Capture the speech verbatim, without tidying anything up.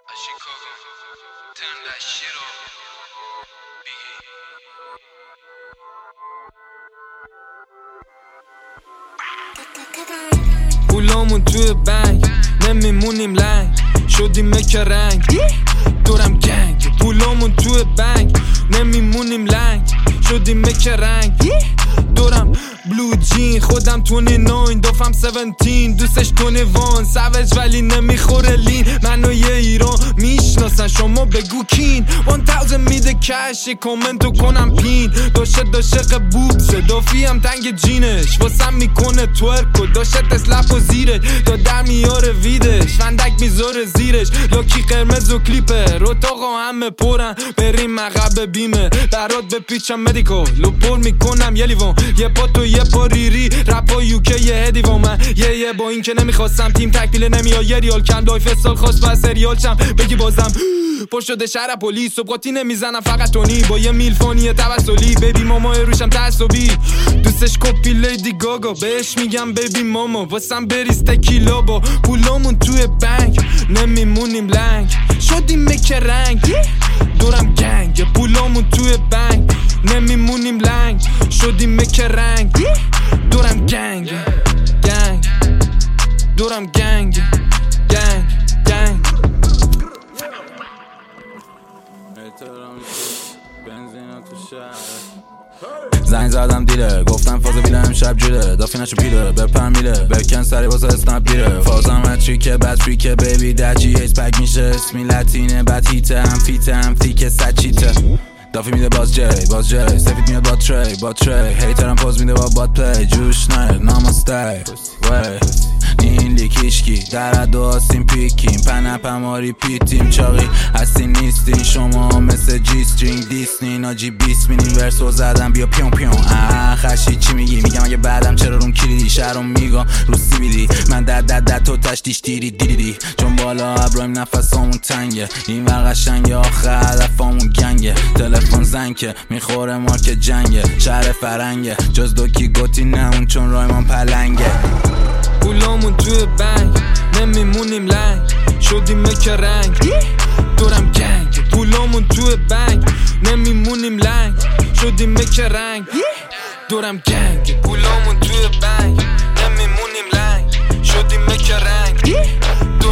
Chicago, turn that shit up. Biggie. پولامون توی بنک نمیمونیم لنگ شدیم که رنگ دورم گنگ. پولامون توی بنک نمیمونیم لنگ شدیم که رنگ دورم بلو جین خودم تونی نوین دوفم سونتین دوستش تونی وان سوج ولی نمیخوره لین منو یه ایران میشناسن شما بگو کین وان تاوزن میده کش یه کومنتو کنم پین داشه داشق بوبسه دافی هم تنگ جینش واسم میکنه تورک و داشه تسلپ و زیرش تا در میاره ویدش فندک میذاره زیرش لاکی قرمز و کلیپر اتاقا همه پرن بریم مغب بیمه برات به پیچم مدیکال لو پر میکنم یه لیوان یه پا تو یه پا ریری رپا یوکه یه هدیوان من یه یه با این که نمیخواستم تیم تکمیل نمیاد یه ریال کم لایف سال خواست و سریال چم بگی بازم پر شده شهر پلیس صبحاتی نمیزنم فقط تونی با یه میلفانی توسلی بیبی ماما روشم تعصبی دوستش کپی لیدی گاگا بهش میگم بیبی ماما واسم بریز تکیلا با پولامون توی بنک نمیمونیم لنگ شدیم که رنگ دورم گنگ پولامون توی بنک نمیمونیم لنگ شدیم که رنگ دورم گنگ گنگ دورم گنگ گنگ گنگ زنگ زدم دیره گفتم فاز بیله امشب جیره دافی نشو پیره بپر میله بکن سری واسه اسنپ بیره فازم اتریکه بد فریکه بیبی دجی ایس پک میشه اسمی لاتینه بد هیته هم فیته هم فیکه سچیته دافی میده باز جی باز جی سفید میاد با تری با تری هیترم پوز میده با باد پلی جوش نه نامسته وی این لیکیشکی در دو آسیم پیکیم پنپ هماری پیتیم چاقی هستی نیستین شما مثل جی سترینگ دیسنی ناجی بیس مینیم ورسو زدم بیا پیون پیون آه خشی چی میگی میگم اگه بعدم چرا روم کلیدی شهرم میگم رو سی بیدی من دد دد دد تو تشتیش دیری دیری دی چون بالا ابراهیم نفسامون تنگه این ور قشنگه آخه هدفامون گنگه تلفن زنگه میخوره مارک جنگه شهر فرنگه جز دوکی گوتی نمون چون رایمان پلنگه پولامون توی بنک نمیمونیم لنگ شدیم که رنگ دورم گنگ پولامون توی بنک نمیمونیم لنگ شدیم که رنگ دورم گنگ پولامون توی بنک نمیمونیم لنگ شدیم که رنگ